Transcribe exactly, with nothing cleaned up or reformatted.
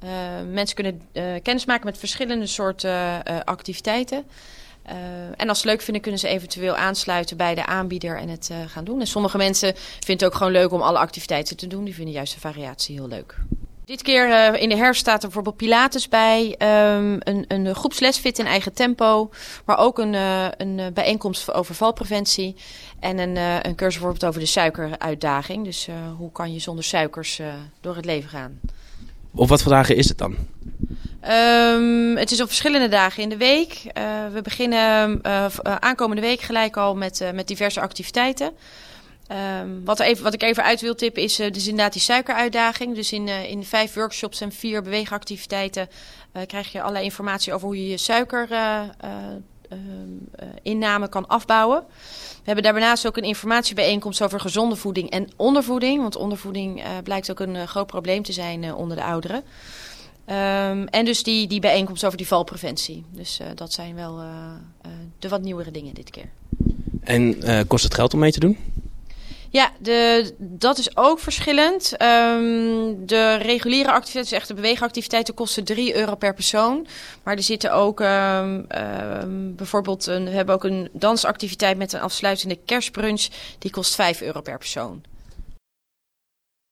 Uh, mensen kunnen uh, kennis maken met verschillende soorten uh, activiteiten. Uh, en als ze het leuk vinden, kunnen ze eventueel aansluiten bij de aanbieder en het uh, gaan doen. En sommige mensen vinden het ook gewoon leuk om alle activiteiten te doen. Die vinden juist de variatie heel leuk. Dit keer uh, in de herfst staat er bijvoorbeeld Pilates bij, um, een, een groepsles fit in eigen tempo, maar ook een, uh, een bijeenkomst over valpreventie en een, uh, een cursus bijvoorbeeld over de suikeruitdaging. Dus uh, hoe kan je zonder suikers uh, door het leven gaan? Op wat voor dagen is het dan? Um, het is op verschillende dagen in de week. Uh, we beginnen uh, aankomende week gelijk al met, uh, met diverse activiteiten. Um, wat, er even, wat ik even uit wil tippen is uh, dus inderdaad die suikeruitdaging. Dus in, uh, in vijf workshops en vier beweegactiviteiten uh, krijg je allerlei informatie over hoe je je suikerinname uh, uh, uh, inname kan afbouwen. We hebben daarnaast ook een informatiebijeenkomst over gezonde voeding en ondervoeding. Want ondervoeding uh, blijkt ook een uh, groot probleem te zijn uh, onder de ouderen. Um, en dus die, die bijeenkomst over die valpreventie. Dus uh, dat zijn wel uh, uh, de wat nieuwere dingen dit keer. En uh, kost het geld om mee te doen? Ja, de, dat is ook verschillend. Um, de reguliere activiteiten, dus echt de beweegactiviteiten, kosten drie euro per persoon. Maar er zitten ook um, um, bijvoorbeeld, een, we hebben ook een dansactiviteit met een afsluitende kerstbrunch. Die kost vijf euro per persoon.